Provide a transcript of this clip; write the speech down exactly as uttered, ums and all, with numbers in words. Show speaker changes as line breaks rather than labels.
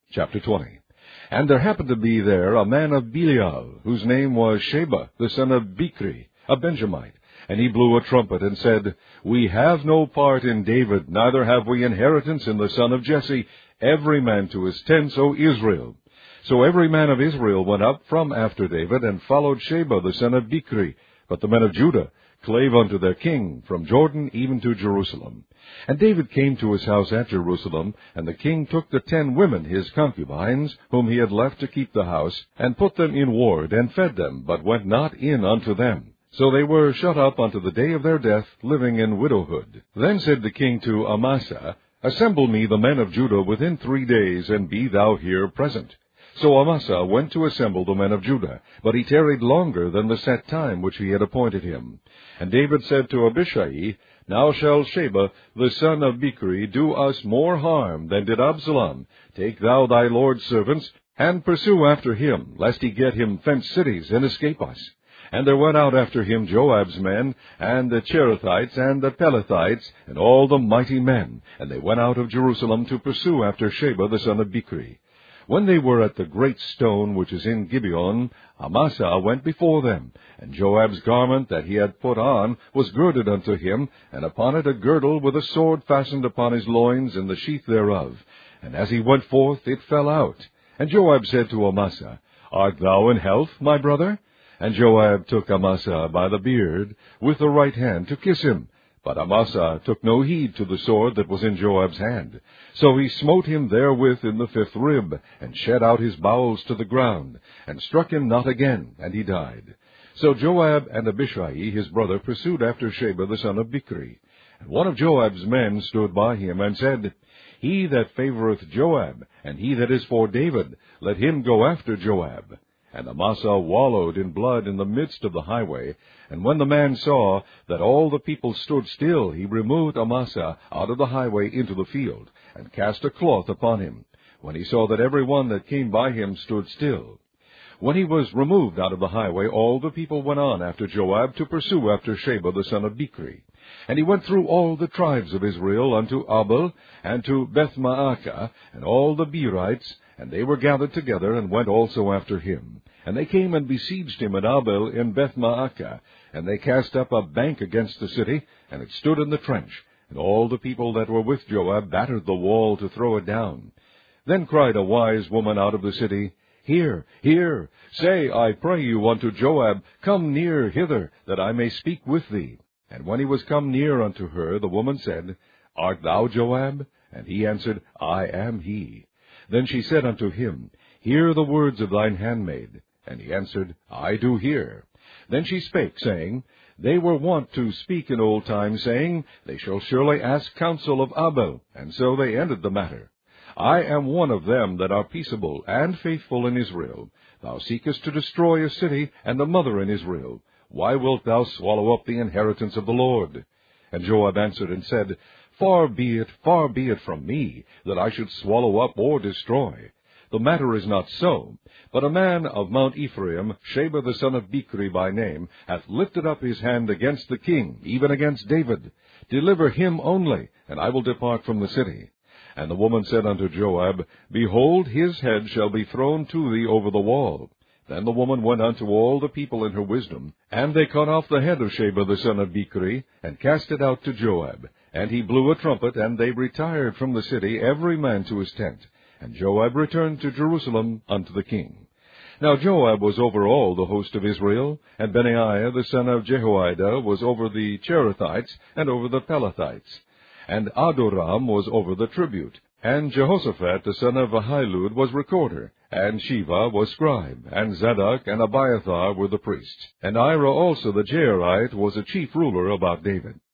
Chapter twenty. And there happened to be there a man of Belial, whose name was Sheba, the son of Bichri, a Benjamite. And he blew a trumpet, and said, We have no part in David, neither have we inheritance in the son of Jesse, every man to his tents, O Israel. So every man of Israel went up from after David, and followed Sheba, the son of Bichri. But the men of Judah clave unto their king, from Jordan even to Jerusalem. And David came to his house at Jerusalem, and the king took the ten women his concubines, whom he had left to keep the house, and put them in ward, and fed them, but went not in unto them. So they were shut up unto the day of their death, living in widowhood. Then said the king to Amasa, Assemble me the men of Judah within three days, and be thou here present. So Amasa went to assemble the men of Judah, but he tarried longer than the set time which he had appointed him. And David said to Abishai, Now shall Sheba, the son of Bichri, do us more harm than did Absalom. Take thou thy lord's servants, and pursue after him, lest he get him fenced cities, and escape us. And there went out after him Joab's men, and the Cherethites, and the Pelethites, and all the mighty men. And they went out of Jerusalem to pursue after Sheba, the son of Bichri. When they were at the great stone which is in Gibeon, Amasa went before them, and Joab's garment that he had put on was girded unto him, and upon it a girdle with a sword fastened upon his loins in the sheath thereof. And as he went forth, it fell out. And Joab said to Amasa, Art thou in health, my brother? And Joab took Amasa by the beard with the right hand to kiss him. But Amasa took no heed to the sword that was in Joab's hand. So he smote him therewith in the fifth rib, and shed out his bowels to the ground, and struck him not again, and he died. So Joab and Abishai his brother pursued after Sheba the son of Bichri. And one of Joab's men stood by him, and said, He that favoureth Joab, and he that is for David, let him go after Joab. And Amasa wallowed in blood in the midst of the highway. And when the man saw that all the people stood still, he removed Amasa out of the highway into the field, and cast a cloth upon him, when he saw that every one that came by him stood still. When he was removed out of the highway, all the people went on after Joab to pursue after Sheba the son of Bichri. And he went through all the tribes of Israel unto Abel, and to Bethmaachah, and all the Berites, and they were gathered together, and went also after him. And they came and besieged him at Abel in Bethmaachah, and they cast up a bank against the city, and it stood in the trench. And all the people that were with Joab battered the wall to throw it down. Then cried a wise woman out of the city, Hear, hear, say, I pray you, unto Joab, Come near hither, that I may speak with thee. And when he was come near unto her, the woman said, Art thou Joab? And he answered, I am he. Then she said unto him, Hear the words of thine handmaid. And he answered, I do hear. Then she spake, saying, They were wont to speak in old times, saying, They shall surely ask counsel of Abel. And so they ended the matter. I am one of them that are peaceable and faithful in Israel. Thou seekest to destroy a city, and the mother in Israel. Why wilt thou swallow up the inheritance of the Lord? And Joab answered and said, Far be it, far be it from me, that I should swallow up or destroy. The matter is not so. But a man of Mount Ephraim, Sheba the son of Bichri by name, hath lifted up his hand against the king, even against David. Deliver him only, and I will depart from the city. And the woman said unto Joab, Behold, his head shall be thrown to thee over the wall. Then the woman went unto all the people in her wisdom, and they cut off the head of Sheba the son of Bichri, and cast it out to Joab. And he blew a trumpet, and they retired from the city, every man to his tent. And Joab returned to Jerusalem unto the king. Now Joab was over all the host of Israel, and Benaiah the son of Jehoiada was over the Cherethites, and over the Pelethites. And Adoram was over the tribute. And Jehoshaphat the son of Ahilud was recorder. And Sheva was scribe. And Zadok and Abiathar were the priests. And Ira also the Jairite was a chief ruler about David.